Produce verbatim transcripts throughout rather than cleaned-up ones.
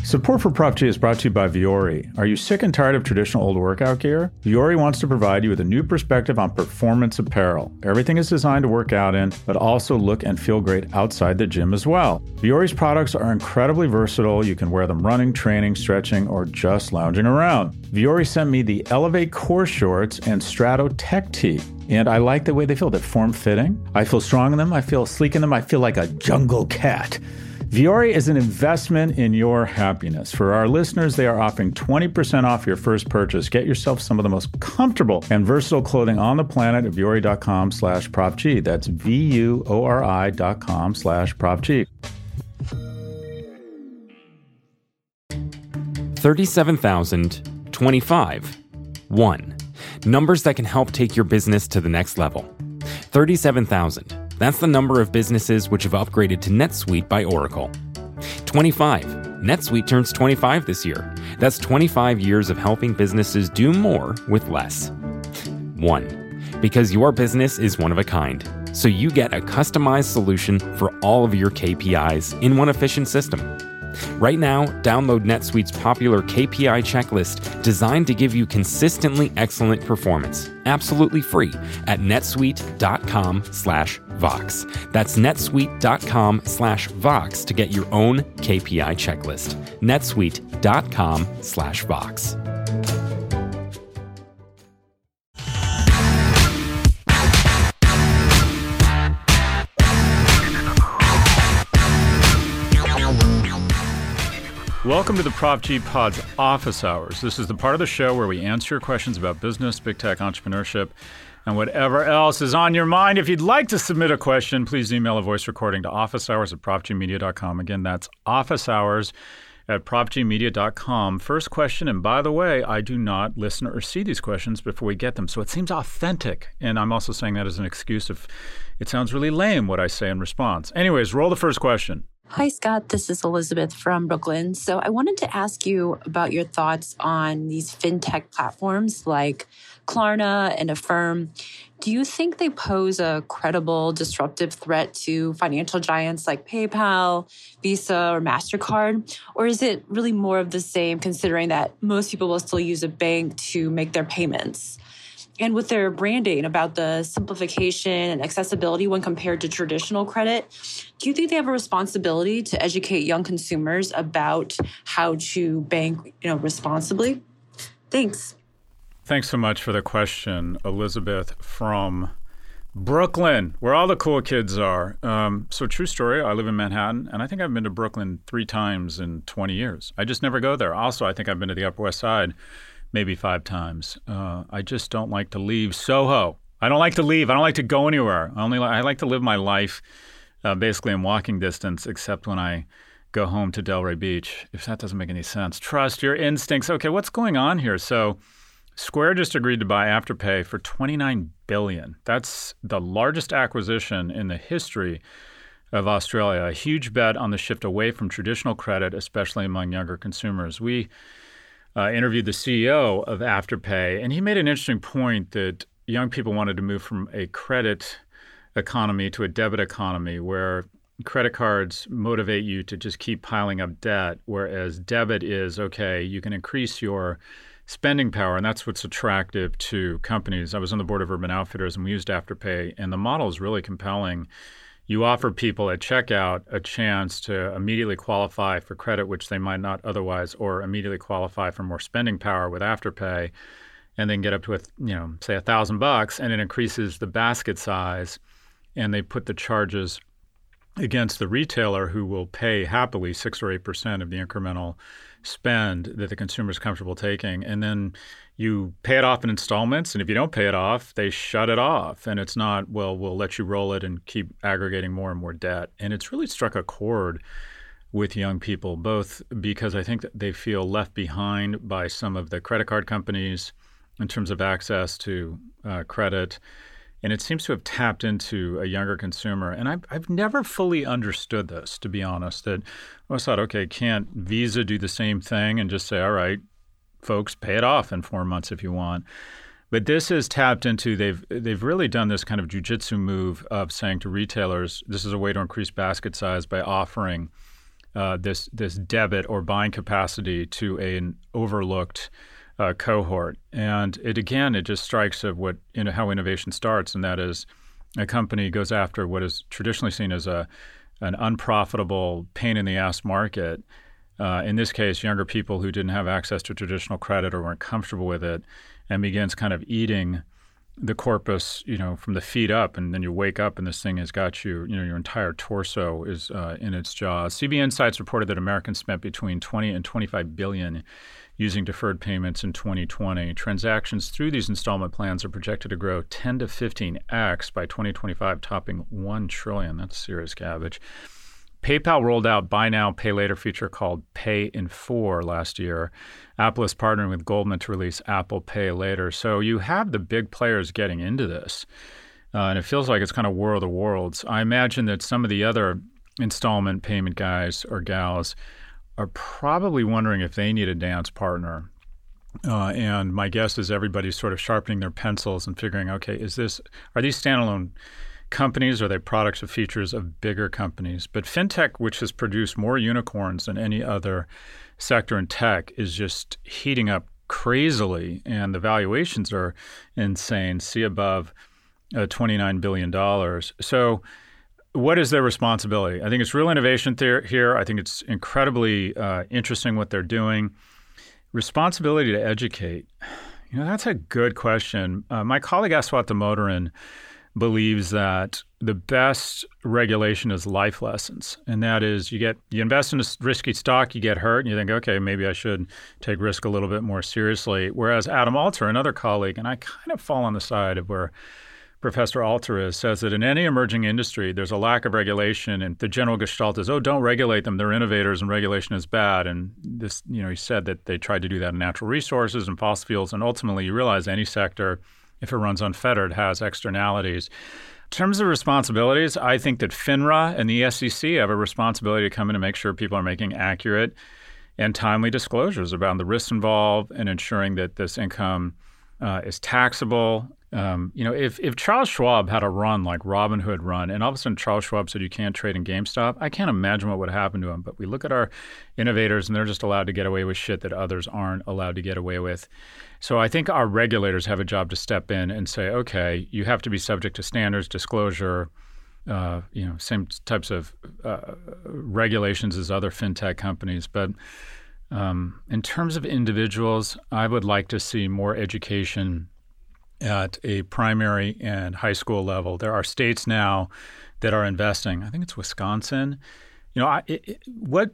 Support for Prop G is brought to you by Vuori. Are you sick and tired of traditional old workout gear? Vuori wants to provide you with a new perspective on performance apparel. Everything is designed to work out in, but also look and feel great outside the gym as well. Vuori's products are incredibly versatile. You can wear them running, training, stretching, or just lounging around. Vuori sent me the Elevate Core Shorts and Strato Tech Tee. And I like the way they feel. They're form-fitting. I feel strong in them. I feel sleek in them. I feel like a jungle cat. Vuori is an investment in your happiness. For our listeners, they are offering twenty percent off your first purchase. Get yourself some of the most comfortable and versatile clothing on the planet at vuori.com slash propg. That's V-U-O-R-I dot com slash propg. thirty-seven thousand twenty-five. one. Numbers that can help take your business to the next level. thirty-seven thousand. That's the number of businesses which have upgraded to NetSuite by Oracle. twenty-five. NetSuite turns twenty-five this year. That's twenty-five years of helping businesses do more with less. one. Because your business is one of a kind, so you get a customized solution for all of your K P Is in one efficient system. Right now, download NetSuite's popular K P I checklist designed to give you consistently excellent performance, absolutely free, at netsuite.com slash Vox. That's netsuite.com slash Vox to get your own K P I checklist. netsuite.com slash Vox. Welcome to the Prop G Pod's Office Hours. This is the part of the show where we answer your questions about business, big tech, entrepreneurship, and whatever else is on your mind. If you'd like to submit a question, please email a voice recording to officehours at propgmedia dot com. Again, that's officehours at propgmedia dot com. First question, and by the way, I do not listen or see these questions before we get them, so it seems authentic. And I'm also saying that as an excuse if it sounds really lame what I say in response. Anyways, roll the first question. Hi, Scott. This is Elizabeth from Brooklyn. So I wanted to ask you about your thoughts on these fintech platforms like Klarna and Affirm. Do you think they pose a credible disruptive threat to financial giants like PayPal, Visa, or MasterCard? Or is it really more of the same, considering that most people will still use a bank to make their payments? And with their branding about the simplification and accessibility when compared to traditional credit, do you think they have a responsibility to educate young consumers about how to bank, you know, responsibly? Thanks. Thanks so much for the question, Elizabeth from Brooklyn, where all the cool kids are. Um, so true story, I live in Manhattan, and I think I've been to Brooklyn three times in twenty years. I just never go there. Also, I think I've been to the Upper West Side maybe five times. Uh, I just don't like to leave Soho. I don't like to leave. I don't like to go anywhere. I only li- I like to live my life uh, basically in walking distance, except when I go home to Delray Beach, if that doesn't make any sense. Trust your instincts. Okay, what's going on here? So Square just agreed to buy Afterpay for twenty-nine billion dollars. That's the largest acquisition in the history of Australia, a huge bet on the shift away from traditional credit, especially among younger consumers. We Uh, interviewed the C E O of Afterpay, and he made an interesting point that young people wanted to move from a credit economy to a debit economy where credit cards motivate you to just keep piling up debt, whereas debit is, okay, you can increase your spending power, and that's what's attractive to companies. I was on the board of Urban Outfitters, and we used Afterpay, and the model is really compelling. You offer people at checkout a chance to immediately qualify for credit, which they might not otherwise, or immediately qualify for more spending power with Afterpay, and then get up to, a, you know, say a thousand bucks, and it increases the basket size, and they put the charges against the retailer, who will pay happily six or eight percent of the incremental spend that the consumer is comfortable taking, and then you pay it off in installments, and if you don't pay it off, they shut it off. And it's not, well, we'll let you roll it and keep aggregating more and more debt. And it's really struck a chord with young people, both because I think that they feel left behind by some of the credit card companies in terms of access to uh, credit. And it seems to have tapped into a younger consumer. And I've, I've never fully understood this, to be honest, that I always thought, okay, can't Visa do the same thing and just say, all right, folks, pay it off in four months if you want. But this has tapped into, they've they've really done this kind of jujitsu move of saying to retailers, this is a way to increase basket size by offering uh, this this debit or buying capacity to an overlooked uh, cohort. And it again, it just strikes of what you know how innovation starts, and that is a company goes after what is traditionally seen as a an unprofitable, pain in the ass market. Uh, in this case, younger people who didn't have access to traditional credit or weren't comfortable with it, and begins kind of eating the corpus, you know, from the feet up, and then you wake up and this thing has got you, you know, your entire torso is uh, in its jaws. C B Insights reported that Americans spent between twenty and twenty-five billion using deferred payments in twenty twenty. Transactions through these installment plans are projected to grow ten to fifteen x by twenty twenty-five, topping one trillion. That's serious cabbage. PayPal rolled out buy now, pay later feature called Pay in Four last year. Apple is partnering with Goldman to release Apple Pay Later. So you have the big players getting into this, uh, and it feels like it's kind of war of the worlds. I imagine that some of the other installment payment guys or gals are probably wondering if they need a dance partner. Uh, and my guess is everybody's sort of sharpening their pencils and figuring, okay, is this are these standalone companies, or are they products or features of bigger companies? But fintech, which has produced more unicorns than any other sector in tech, is just heating up crazily, and the valuations are insane. See above uh, twenty-nine billion dollars. So what is their responsibility? I think it's real innovation there, here. I think it's incredibly uh, interesting what they're doing. Responsibility to educate. You know, that's a good question. Uh, my colleague Aswath Damodaran believes that the best regulation is life lessons. And that is you get you invest in a risky stock, you get hurt, and you think, okay, maybe I should take risk a little bit more seriously. Whereas Adam Alter, another colleague, and I kind of fall on the side of where Professor Alter is, says that in any emerging industry, there's a lack of regulation, and the general gestalt is, oh, don't regulate them. They're innovators, and regulation is bad. And this, you know, he said that they tried to do that in natural resources and fossil fuels, and ultimately you realize any sector, if it runs unfettered, has externalities. In terms of responsibilities, I think that FINRA and the S E C have a responsibility to come in and make sure people are making accurate and timely disclosures about the risks involved and ensuring that this income uh, is taxable. Um, you know, if, if Charles Schwab had a run like Robinhood run, and all of a sudden Charles Schwab said you can't trade in GameStop, I can't imagine what would happen to him. But we look at our innovators, and they're just allowed to get away with shit that others aren't allowed to get away with. So I think our regulators have a job to step in and say, okay, you have to be subject to standards, disclosure, uh, you know, same types of uh, regulations as other fintech companies. But um, in terms of individuals, I would like to see more education at a primary and high school level. There are states now that are investing. I think it's Wisconsin. You know, I, it, what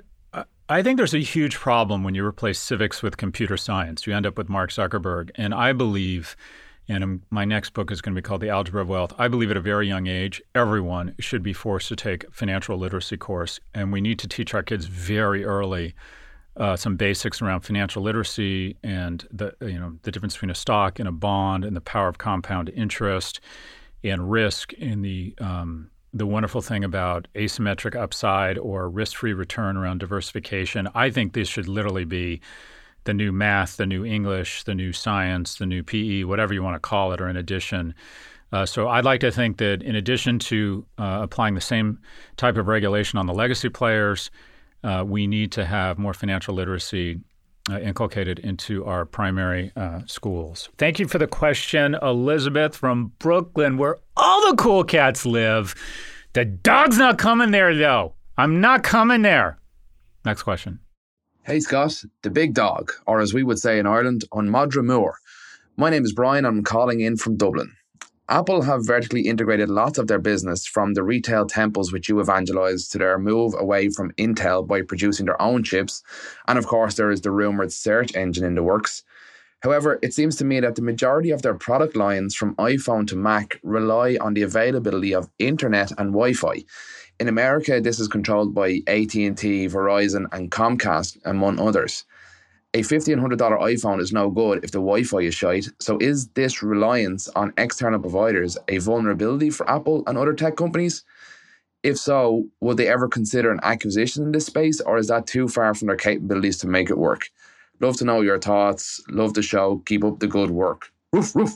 I think there's a huge problem when you replace civics with computer science. You end up with Mark Zuckerberg. And I believe, and my next book is going to be called The Algebra of Wealth, I believe at a very young age, everyone should be forced to take a financial literacy course. And we need to teach our kids very early Uh, some basics around financial literacy and the you know the difference between a stock and a bond, and the power of compound interest and risk, and the um, the wonderful thing about asymmetric upside or risk-free return around diversification. I think this should literally be the new math, the new English, the new science, the new P E, whatever you want to call it, or in addition. Uh, so I'd like to think that in addition to uh, applying the same type of regulation on the legacy players, Uh, we need to have more financial literacy uh, inculcated into our primary uh, schools. Thank you for the question, Elizabeth from Brooklyn, where all the cool cats live. The dog's not coming there, though. I'm not coming there. Next question. Hey, Scott, the big dog, or as we would say in Ireland, on Modra Moor. My name is Brian. I'm calling in from Dublin. Apple have vertically integrated lots of their business, from the retail temples which you evangelized to their move away from Intel by producing their own chips. And of course, there is the rumored search engine in the works. However, it seems to me that the majority of their product lines from iPhone to Mac rely on the availability of internet and Wi-Fi. In America, this is controlled by A T and T, Verizon and Comcast, among others. A fifteen hundred dollars iPhone is no good if the Wi-Fi is shite. So is this reliance on external providers a vulnerability for Apple and other tech companies? If so, would they ever consider an acquisition in this space, or is that too far from their capabilities to make it work? Love to know your thoughts. Love the show. Keep up the good work. Roof, roof.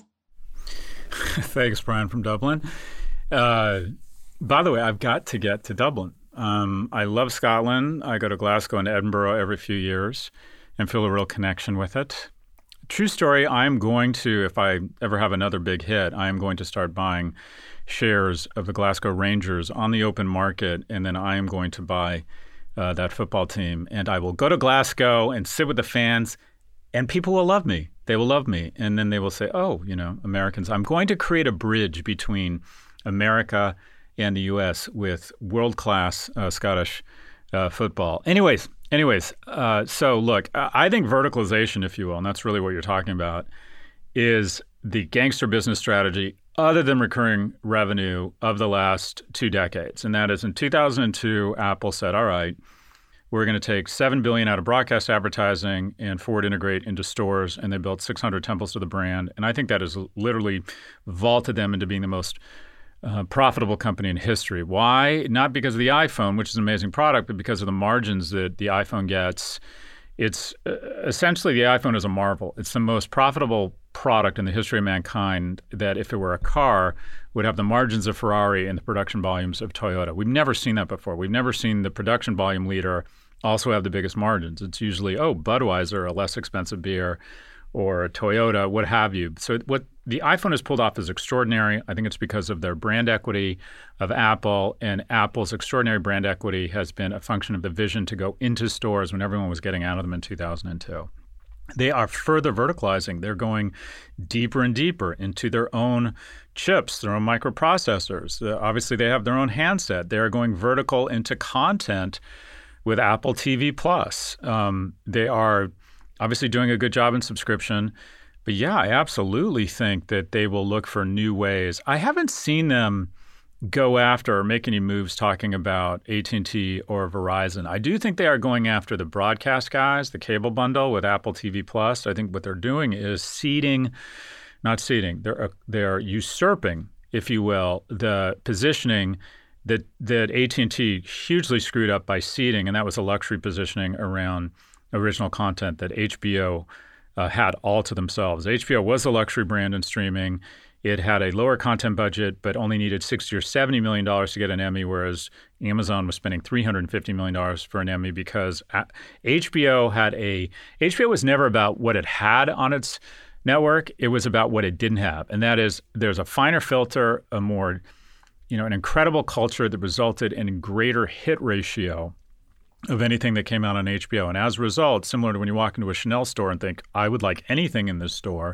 Thanks, Brian from Dublin. Uh, by the way, I've got to get to Dublin. Um, I love Scotland. I go to Glasgow and Edinburgh every few years and feel a real connection with it. True story, I'm going to, if I ever have another big hit, I am going to start buying shares of the Glasgow Rangers on the open market, and then I am going to buy uh, that football team. And I will go to Glasgow and sit with the fans, and people will love me. They will love me. And then they will say, oh, you know, Americans. I'm going to create a bridge between America and the U S with world-class uh, Scottish uh, football. Anyways, anyways, uh, so look, I think verticalization, if you will, and that's really what you're talking about, is the gangster business strategy other than recurring revenue of the last two decades. And that is in two thousand two, Apple said, all right, we're going to take seven billion dollars out of broadcast advertising and forward integrate into stores, and they built six hundred temples to the brand. And I think that has literally vaulted them into being the most Uh, profitable company in history. Why? Not because of the iPhone, which is an amazing product, but because of the margins that the iPhone gets. It's uh, essentially the iPhone is a marvel. It's the most profitable product in the history of mankind that, if it were a car, would have the margins of Ferrari and the production volumes of Toyota. We've never seen that before. We've never seen the production volume leader also have the biggest margins. It's usually, oh, Budweiser, a less expensive beer, or a Toyota, what have you. So what the iPhone has pulled off is extraordinary. I think it's because of their brand equity of Apple, and Apple's extraordinary brand equity has been a function of the vision to go into stores when everyone was getting out of them in two thousand two. They are further verticalizing. They're going deeper and deeper into their own chips, their own microprocessors. Uh, obviously, they have their own handset. They're going vertical into content with Apple T V Plus. Um, they are obviously doing a good job in subscription. But yeah, I absolutely think that they will look for new ways. I haven't seen them go after or make any moves talking about A T and T or Verizon. I do think they are going after the broadcast guys, the cable bundle with Apple T V Plus. I think what they're doing is ceding, not ceding, they're, they're usurping, if you will, the positioning that, that A T and T hugely screwed up by ceding, and that was a luxury positioning around original content that H B O uh, had all to themselves. H B O was a luxury brand in streaming. It had a lower content budget, but only needed sixty or seventy million dollars to get an Emmy, whereas Amazon was spending three hundred fifty million dollars for an Emmy because H B O had a H B O was never about what it had on its network. It was about what it didn't have, and that is there's a finer filter, a more, you know, an incredible culture that resulted in a greater hit ratio of anything that came out on H B O. And as a result, similar to when you walk into a Chanel store and think, I would like anything in this store,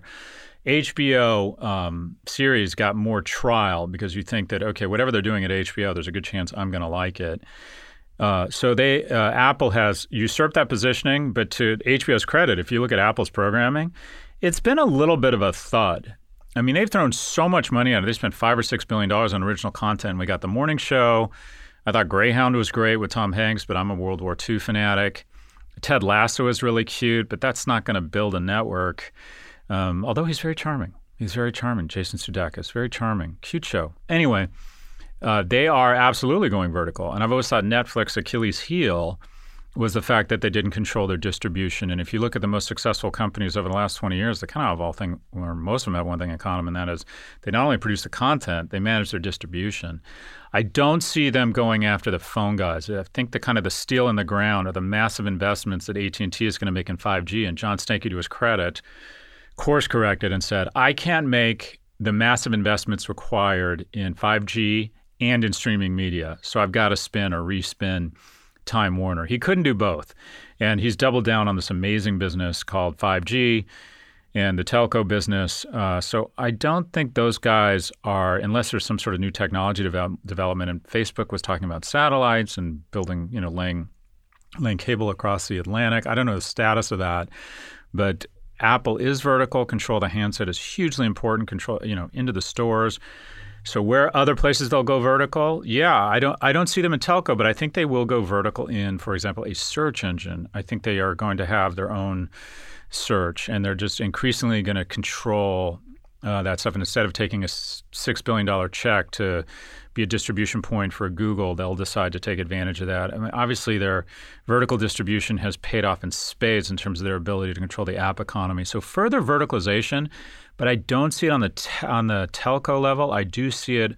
H B O um, series got more trial because you think that, okay, whatever they're doing at H B O, there's a good chance I'm going to like it. Uh, so they uh, Apple has usurped that positioning, but to H B O's credit, if you look at Apple's programming, it's been a little bit of a thud. I mean, they've thrown so much money at it. They spent five or six billion dollars on original content. We got the morning show. I thought Greyhound was great with Tom Hanks, but I'm a World War Two fanatic. Ted Lasso is really cute, but that's not going to build a network. Um, although he's very charming. He's very charming. Jason Sudeikis, very charming. Cute show. Anyway, uh, they are absolutely going vertical. And I've always thought Netflix Achilles' heel was the fact that they didn't control their distribution. And if you look at the most successful companies over the last twenty years, they kind of have all thing, or most of them have one thing in common, and that is they not only produce the content, they manage their distribution. I don't see them going after the phone guys. I think the kind of the steel in the ground are the massive investments that A T and T is going to make in five G. And John Stankey, to his credit, course corrected and said, I can't make the massive investments required in five G and in streaming media. So I've got to spin or respin Time Warner. He couldn't do both. And he's doubled down on this amazing business called five G and the telco business. Uh, so I don't think those guys are, unless there's some sort of new technology develop, development. And Facebook was talking about satellites and building, you know, laying, laying cable across the Atlantic. I don't know the status of that, but Apple is vertical. Control the handset is hugely important. Control, you know, into the stores. So where other places they'll go vertical, yeah, I don't I don't see them in telco, but I think they will go vertical in, for example, a search engine. I think they are going to have their own search, and they're just increasingly going to control uh, that stuff. And instead of taking a six billion dollars check to be a distribution point for Google, they'll decide to take advantage of that. I mean, obviously, their vertical distribution has paid off in spades in terms of their ability to control the app economy. So further verticalization, but I don't see it on the te- on the telco level. I do see it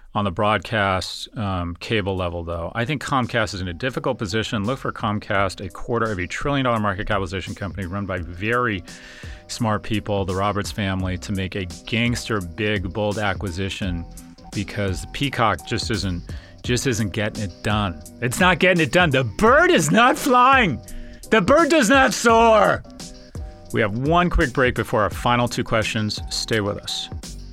on the broadcast um, cable level, though. I think Comcast is in a difficult position. Look for Comcast, a quarter of a trillion dollar market capitalization company run by very smart people, the Roberts family, to make a gangster, big, bold acquisition because Peacock just isn't just isn't getting it done. It's not getting it done. The bird is not flying. The bird does not soar. We have one quick break before our final two questions. Stay with us.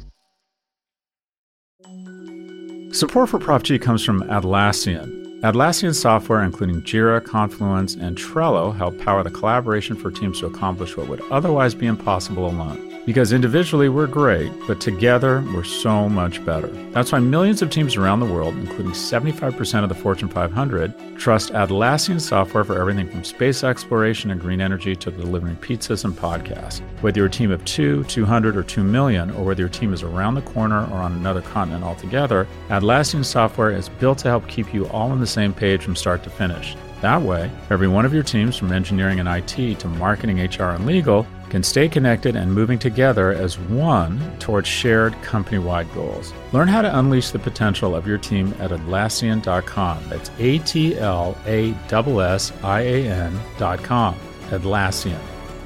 Support for Prof G comes from Atlassian. Atlassian software, including Jira, Confluence, and Trello, help power the collaboration for teams to accomplish what would otherwise be impossible alone. Because individually we're great, but together we're so much better. That's why millions of teams around the world, including seventy-five percent of the Fortune five hundred, trust Atlassian software for everything from space exploration and green energy to delivering pizzas and podcasts. Whether you're a team of two, two hundred, or two million, or whether your team is around the corner or on another continent altogether, Atlassian software is built to help keep you all on the same page from start to finish. That way, every one of your teams, from engineering and I T to marketing, H R, and legal, can stay connected and moving together as one towards shared company-wide goals. Learn how to unleash the potential of your team at Atlassian dot com. That's A T L A S S I A N dot com. Atlassian.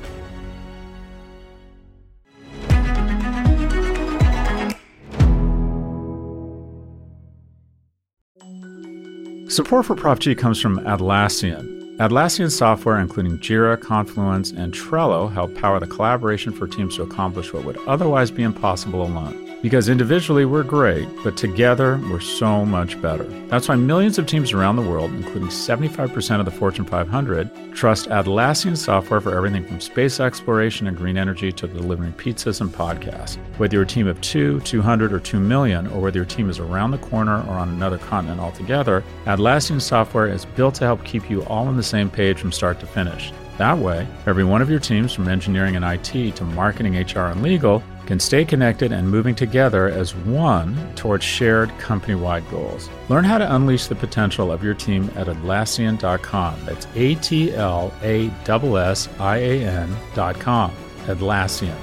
Support for Prof G comes from Atlassian. Atlassian software, including Jira, Confluence, and Trello, help power the collaboration for teams to accomplish what would otherwise be impossible alone. Because individually we're great, but together we're so much better. That's why millions of teams around the world, including seventy-five percent of the Fortune five hundred, trust Atlassian software for everything from space exploration and green energy to delivering pizzas and podcasts. Whether you're a team of two, two hundred, or two million, or whether your team is around the corner or on another continent altogether, Atlassian software is built to help keep you all on the same page from start to finish. That way, every one of your teams, from engineering and I T to marketing, H R, and legal, can stay connected and moving together as one towards shared company-wide goals. Learn how to unleash the potential of your team at Atlassian dot com. That's A T L A S S I A N dot com. Atlassian.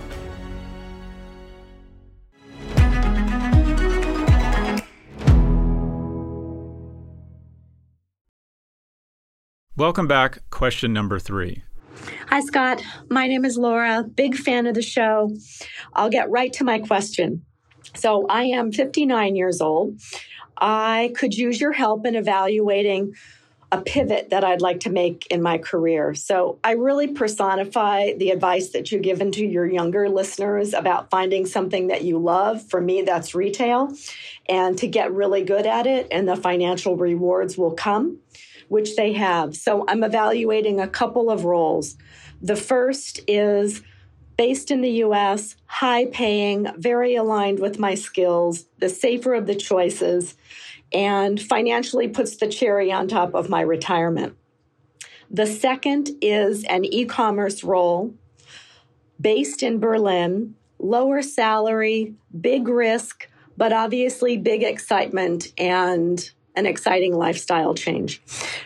Welcome back. Question number three. Hi, Scott. My name is Laura. Big fan of the show. I'll get right to my question. So I am fifty-nine years old. I could use your help in evaluating a pivot that I'd like to make in my career. So I really personify the advice that you've given to your younger listeners about finding something that you love. For me, that's retail, and to get really good at it, and the financial rewards will come, which they have. So I'm evaluating a couple of roles. The first is based in the U S, high paying, very aligned with my skills, the safer of the choices, and financially puts the cherry on top of my retirement. The second is an e-commerce role based in Berlin, lower salary, big risk, but obviously big excitement and an exciting lifestyle change.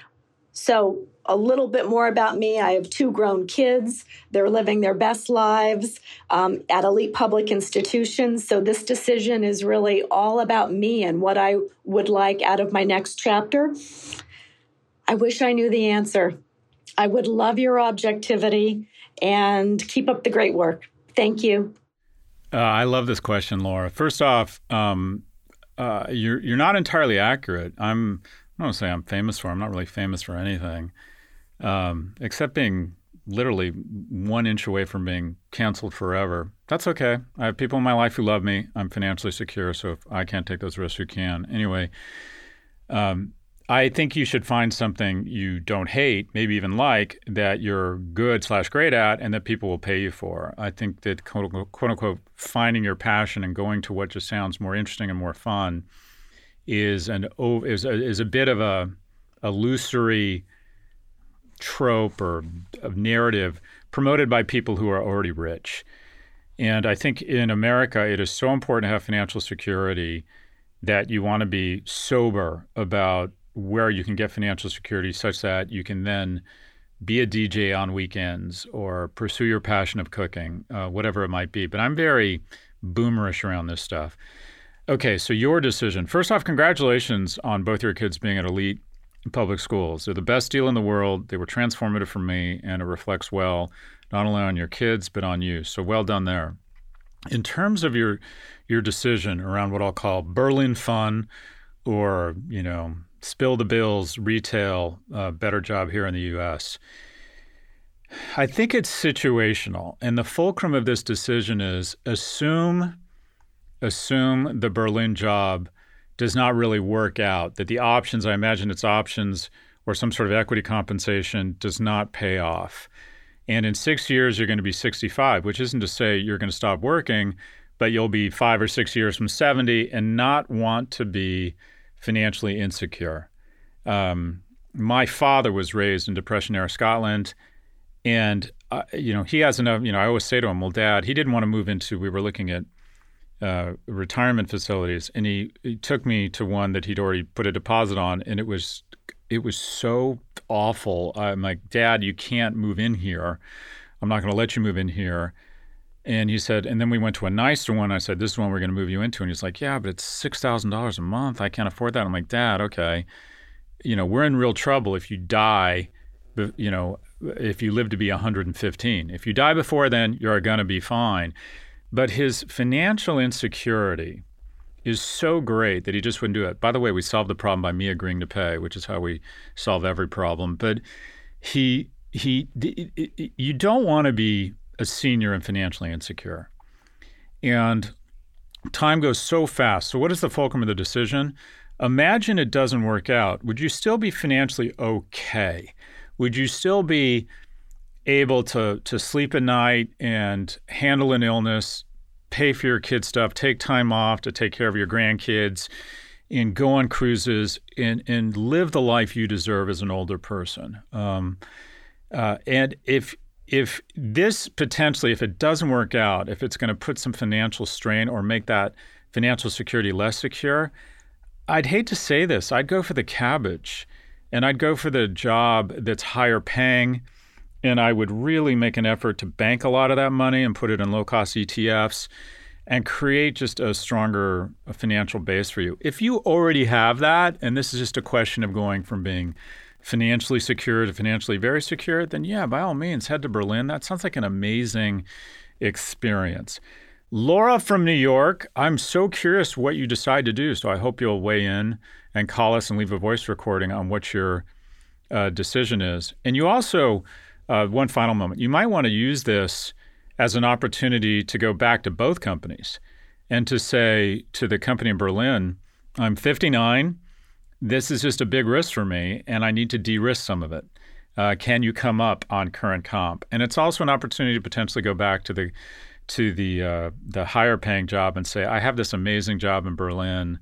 So a little bit more about me. I have two grown kids. They're living their best lives um, at elite public institutions. So this decision is really all about me and what I would like out of my next chapter. I wish I knew the answer. I would love your objectivity and keep up the great work. Thank you. Uh, I love this question, Laura. First off, um, uh, you're you're not entirely accurate. I'm I don't want to say I'm famous for. I'm not really famous for anything, um, except being literally one inch away from being canceled forever. That's okay. I have people in my life who love me. I'm financially secure, so if I can't take those risks, who can? Anyway, um, I think you should find something you don't hate, maybe even like, that you're good slash great at and that people will pay you for. I think that quote unquote, quote unquote finding your passion and going to what just sounds more interesting and more fun is an is a, is a bit of a illusory trope or a narrative promoted by people who are already rich. And I think in America, it is so important to have financial security that you want to be sober about where you can get financial security such that you can then be a D J on weekends or pursue your passion of cooking, uh, whatever it might be. But I'm very boomerish around this stuff. Okay, so your decision. First off, congratulations on both your kids being at elite public schools. They're the best deal in the world. They were transformative for me, and it reflects well not only on your kids, but on you. So well done there. In terms of your your decision around what I'll call Berlin fun or, you know, spill the bills, retail, uh, better job here in the U S, I think it's situational. And the fulcrum of this decision is assume, assume the Berlin job does not really work out, that the options, I imagine it's options or some sort of equity compensation, does not pay off. And in six years, you're going to be sixty-five, which isn't to say you're going to stop working, but you'll be five or six years from seventy and not want to be financially insecure. Um, my father was raised in Depression-era Scotland, and uh, you know he has enough. You know, I always say to him, "Well, Dad, he didn't want to move into." We were looking at uh, retirement facilities, and he, he took me to one that he'd already put a deposit on, and it was it was so awful. I'm like, "Dad, you can't move in here. I'm not going to let you move in here." And he said, and then we went to a nicer one. I said, "This is one we're going to move you into." And he's like, "Yeah, but it's six thousand dollars a month. I can't afford that." I'm like, "Dad, okay, you know, we're in real trouble if you die, you know, if you live to be one hundred fifteen. If you die before then, you're going to be fine." But his financial insecurity is so great that he just wouldn't do it. By the way, we solved the problem by me agreeing to pay, which is how we solve every problem. But he he, you don't want to be a senior and financially insecure. And time goes so fast. So what is the fulcrum of the decision? Imagine it doesn't work out. Would you still be financially okay? Would you still be able to to sleep at night and handle an illness, pay for your kids' stuff, take time off to take care of your grandkids, and go on cruises and, and live the life you deserve as an older person? Um, uh, and if If this potentially, if it doesn't work out, if it's going to put some financial strain or make that financial security less secure, I'd hate to say this, I'd go for the cabbage, and I'd go for the job that's higher paying, and I would really make an effort to bank a lot of that money and put it in low-cost E T Fs and create just a stronger financial base for you. If you already have that, and this is just a question of going from being financially secure to financially very secure, then yeah, by all means, head to Berlin. That sounds like an amazing experience. Laura from New York, I'm so curious what you decide to do, so I hope you'll weigh in and call us and leave a voice recording on what your uh, decision is. And you also, uh, one final moment, you might want to use this as an opportunity to go back to both companies and to say to the company in Berlin, I'm fifty-nine, this is just a big risk for me, and I need to de-risk some of it. Uh, can you come up on current comp? And it's also an opportunity to potentially go back to the to the uh, the higher paying job and say, I have this amazing job in Berlin.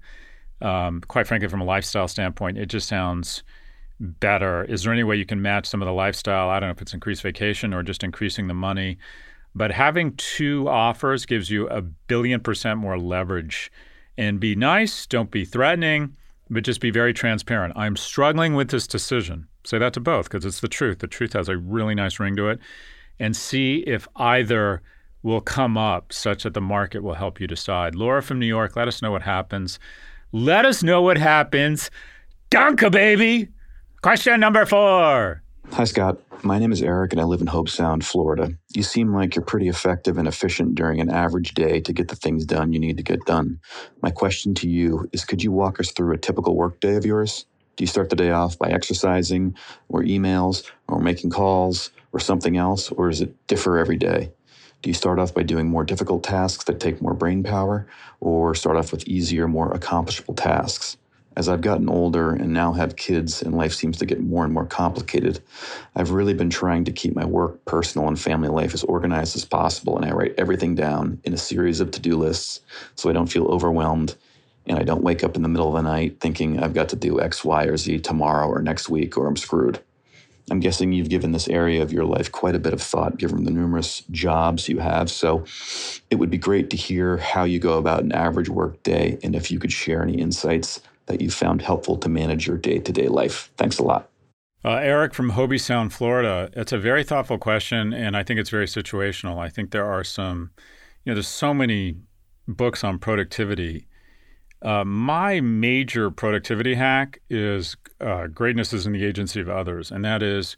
Um, quite frankly, from a lifestyle standpoint, it just sounds better. Is there any way you can match some of the lifestyle? I don't know if it's increased vacation or just increasing the money. But having two offers gives you a billion percent more leverage. And be nice, don't be threatening, but just be very transparent. I'm struggling with this decision. Say that to both because it's the truth. The truth has a really nice ring to it. And see if either will come up such that the market will help you decide. Laura from New York, let us know what happens. Let us know what happens. Danke, baby. Question number four. Hi, Scott. My name is Eric, and I live in Hobe Sound, Florida. You seem like you're pretty effective and efficient during an average day to get the things done you need to get done. My question to you is, could you walk us through a typical work day of yours? Do you start the day off by exercising, or emails, or making calls, or something else, or does it differ every day? Do you start off by doing more difficult tasks that take more brain power, or start off with easier, more accomplishable tasks? As I've gotten older and now have kids and life seems to get more and more complicated, I've really been trying to keep my work, personal, and family life as organized as possible, and I write everything down in a series of to-do lists so I don't feel overwhelmed and I don't wake up in the middle of the night thinking I've got to do X, Y, or Z tomorrow or next week or I'm screwed. I'm guessing you've given this area of your life quite a bit of thought given the numerous jobs you have, so it would be great to hear how you go about an average work day and if you could share any insights that you found helpful to manage your day-to-day life. Thanks a lot. Uh, Eric from Hobe Sound, Florida. It's a very thoughtful question, and I think it's very situational. I think there are some, you know, there's so many books on productivity Uh, my major productivity hack is uh, greatness is in the agency of others. And that is,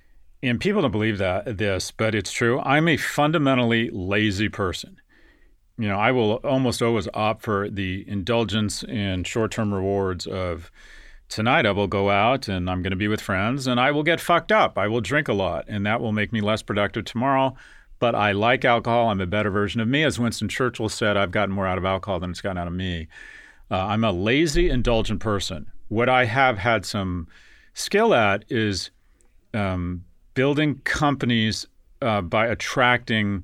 and people don't believe that this, but it's true. I'm a fundamentally lazy person. You know, I will almost always opt for the indulgence and short-term rewards of tonight I will go out and I'm going to be with friends and I will get fucked up. I will drink a lot and that will make me less productive tomorrow. But I like alcohol. I'm a better version of me. As Winston Churchill said, I've gotten more out of alcohol than it's gotten out of me. Uh, I'm a lazy, indulgent person. What I have had some skill at is um, building companies uh, by attracting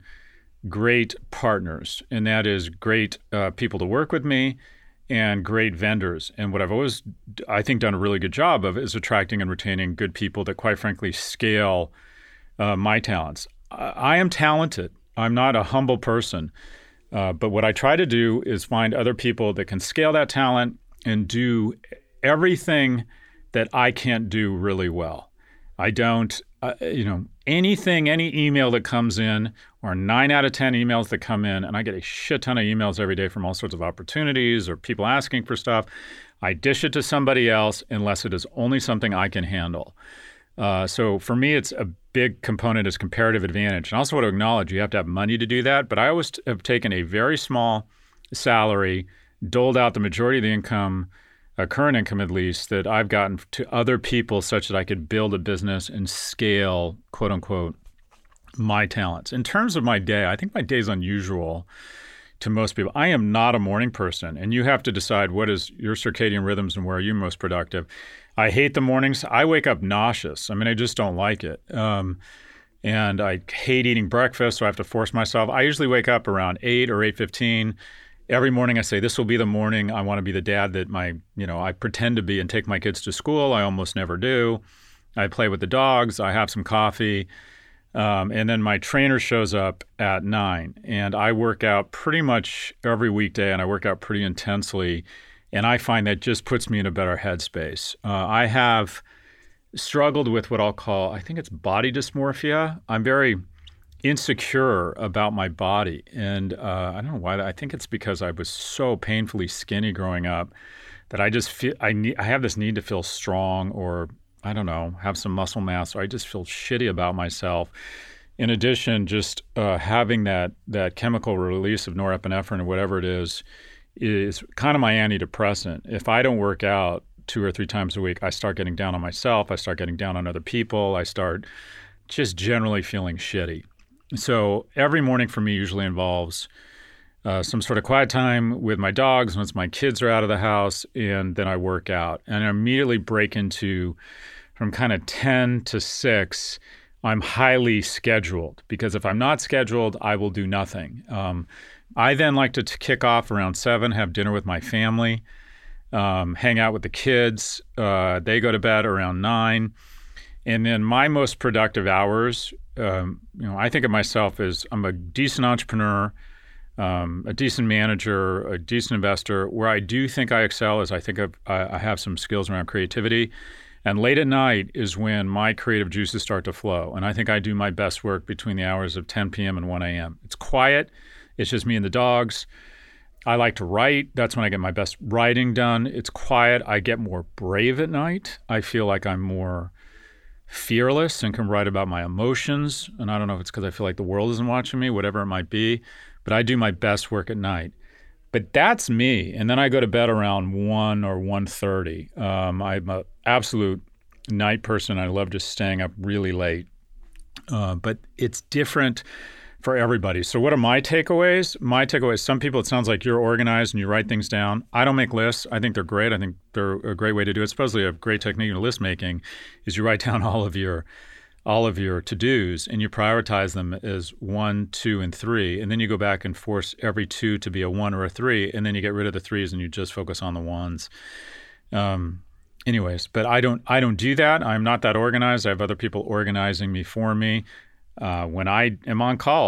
great partners, and that is great uh, people to work with me and great vendors. And what I've always, I think, done a really good job of is attracting and retaining good people that, quite frankly, scale uh, my talents. I, I am talented. I'm not a humble person. Uh, but what I try to do is find other people that can scale that talent and do everything that I can't do really well. I don't, uh, you know, anything, any email that comes in, or nine out of ten emails that come in, and I get a shit ton of emails every day from all sorts of opportunities or people asking for stuff, I dish it to somebody else unless it is only something I can handle. Uh, so for me, it's a big component is comparative advantage. And I also want to acknowledge you have to have money to do that. But I always have taken a very small salary, doled out the majority of the income, uh, current income at least, that I've gotten to other people such that I could build a business and scale, quote unquote, my talents. In terms of my day, I think my day is unusual to most people. I am not a morning person, and you have to decide what is your circadian rhythms and where are you most productive. I hate the mornings. I wake up nauseous. I mean, I just don't like it. Um, and I hate eating breakfast, so I have to force myself. I usually wake up around eight or eight fifteen. Every morning I say, this will be the morning I want to be the dad that my, you know, I pretend to be and take my kids to school. I almost never do. I play with the dogs. I have some coffee. Um, and then my trainer shows up at nine. And I work out pretty much every weekday, and I work out pretty intensely. And I find that just puts me in a better headspace. Uh, I have struggled with what I'll call, I think it's body dysmorphia. I'm very insecure about my body. And uh, I don't know why. I think it's because I was so painfully skinny growing up that I just feel, I need, I have this need to feel strong or, I don't know, have some muscle mass. Or I just feel shitty about myself. In addition, just uh, having that that chemical release of norepinephrine or whatever it is, is kind of my antidepressant. If I don't work out two or three times a week, I start getting down on myself. I start getting down on other people. I start just generally feeling shitty. So every morning for me usually involves uh, some sort of quiet time with my dogs once my kids are out of the house, and then I work out. And I immediately break into, from kind of ten to six, I'm highly scheduled, because if I'm not scheduled, I will do nothing. Um, I then like to t- kick off around seven, have dinner with my family, um, hang out with the kids. Uh, they go to bed around nine. And then my most productive hours, um, you know, I think of myself as I'm a decent entrepreneur, um, a decent manager, a decent investor. Where I do think I excel is I think I've, I have some skills around creativity. And late at night is when my creative juices start to flow. And I think I do my best work between the hours of ten p.m. and one a.m. It's quiet. It's just me and the dogs. I like to write. That's when I get my best writing done. It's quiet. I get more brave at night. I feel like I'm more fearless and can write about my emotions. And I don't know if it's because I feel like the world isn't watching me, whatever it might be. But I do my best work at night. But that's me. And then I go to bed around one or one thirty. Um, I'm an absolute night person. I love just staying up really late. Uh, but it's different for everybody. So what are my takeaways? My takeaways, some people, it sounds like you're organized and you write things down. I don't make lists. I think they're great. I think they're a great way to do it. Supposedly a great technique in list making is you write down all of your all of your to-dos and you prioritize them as one, two, and three. And then you go back and force every two to be a one or a three. And then you get rid of the threes and you just focus on the ones. Um, anyways, but I don't I don't do that. I'm not that organized. I have other people organizing me for me. Uh, when I am on call,